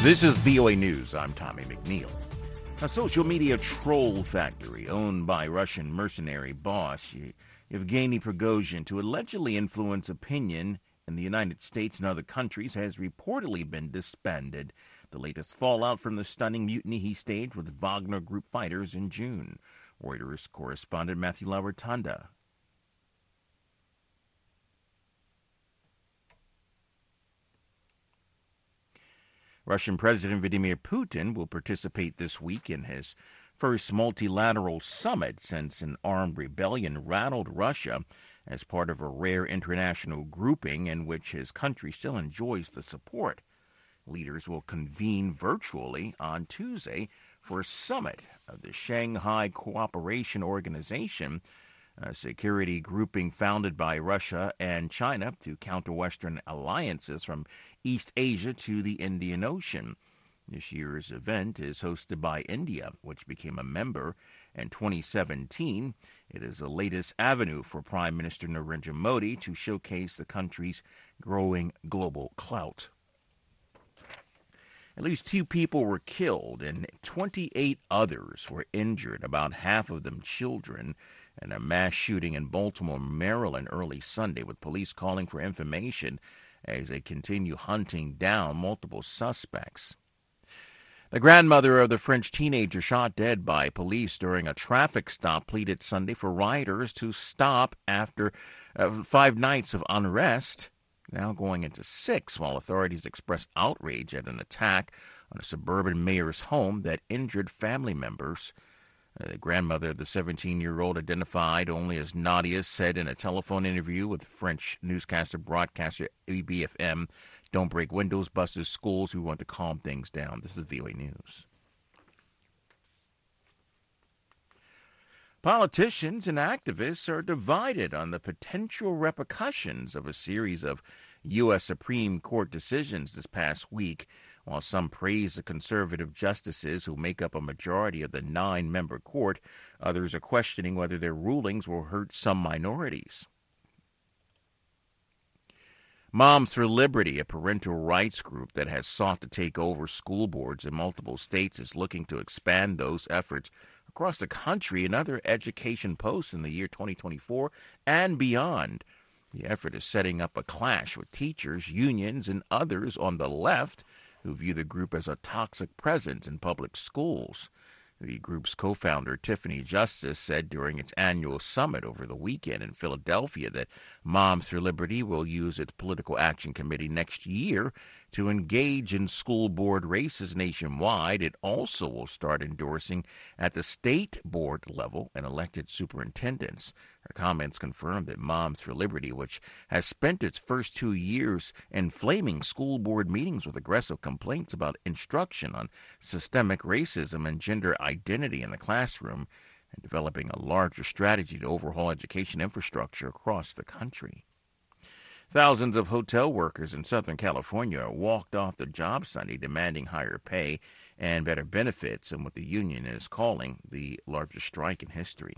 This is VOA News. I'm Tommy McNeil. A social media troll factory owned by Russian mercenary boss Yevgeny Prigozhin to allegedly influence opinion in the United States and other countries has reportedly been disbanded. The latest fallout from the stunning mutiny he staged with Wagner Group fighters in June. Reuters correspondent Matthew LaRotanda. Russian President Vladimir Putin will participate this week in his first multilateral summit since an armed rebellion rattled Russia as part of a rare international grouping in which his country still enjoys the support. Leaders will convene virtually on Tuesday for a summit of the Shanghai Cooperation Organization, a security grouping founded by Russia and China to counter Western alliances from East Asia to the Indian Ocean. This year's event is hosted by India, which became a member in 2017. It is the latest avenue for Prime Minister Narendra Modi to showcase the country's growing global clout. At least 2 people were killed and 28 others were injured, about half of them children, in a mass shooting in Baltimore, Maryland early Sunday, with police calling for information as they continue hunting down multiple suspects. The grandmother of the French teenager shot dead by police during a traffic stop pleaded Sunday for rioters to stop after 5 nights of unrest, now going into 6, while authorities expressed outrage at an attack on a suburban mayor's home that injured family members. The grandmother of the 17-year-old, identified only as Nadia, said in a telephone interview with French broadcaster ABFM, "Don't break windows, busters, schools. We want to calm things down." This is VOA News. Politicians and activists are divided on the potential repercussions of a series of U.S. Supreme Court decisions this past week. While some praise the conservative justices who make up a majority of the 9-member court, others are questioning whether their rulings will hurt some minorities. Moms for Liberty, a parental rights group that has sought to take over school boards in multiple states, is looking to expand those efforts across the country and other education posts in the year 2024 and beyond. The effort is setting up a clash with teachers, unions, and others on the left who view the group as a toxic presence in public schools. The group's co-founder, Tiffany Justice, said during its annual summit over the weekend in Philadelphia that Moms for Liberty will use its political action committee next year to engage in school board races nationwide. It also will start endorsing at the state board level and elected superintendents. Her comments confirmed that Moms for Liberty, which has spent its first 2 years inflaming school board meetings with aggressive complaints about instruction on systemic racism and gender identity in the classroom, and developing a larger strategy to overhaul education infrastructure across the country. Thousands of hotel workers in Southern California walked off the job Sunday demanding higher pay and better benefits in what the union is calling the largest strike in history.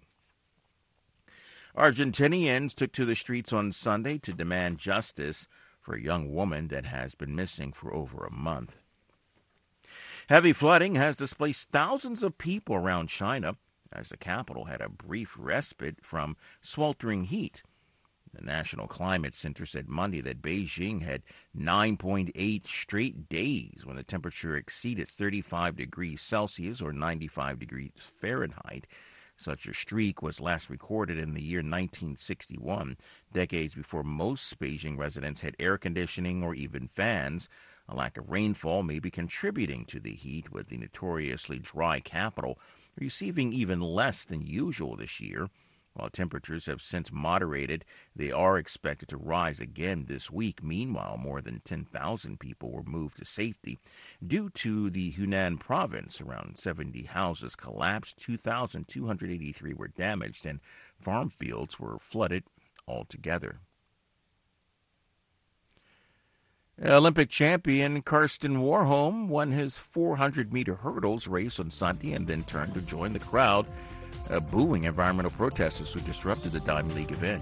Argentinians took to the streets on Sunday to demand justice for a young woman that has been missing for over a month. Heavy flooding has displaced thousands of people around China as the capital had a brief respite from sweltering heat. The National Climate Center said Monday that Beijing had 9.8 straight days when the temperature exceeded 35 degrees Celsius or 95 degrees Fahrenheit. Such a streak was last recorded in the year 1961, decades before most Beijing residents had air conditioning or even fans. A lack of rainfall may be contributing to the heat, with the notoriously dry capital receiving even less than usual this year. While temperatures have since moderated, they are expected to rise again this week. Meanwhile, more than 10,000 people were moved to safety due to the Hunan province. Around 70 houses collapsed, 2,283 were damaged, and farm fields were flooded altogether. Olympic champion Karsten Warholm won his 400-meter hurdles race on Sunday and then turned to join the crowd booing environmental protesters who disrupted the Diamond League event.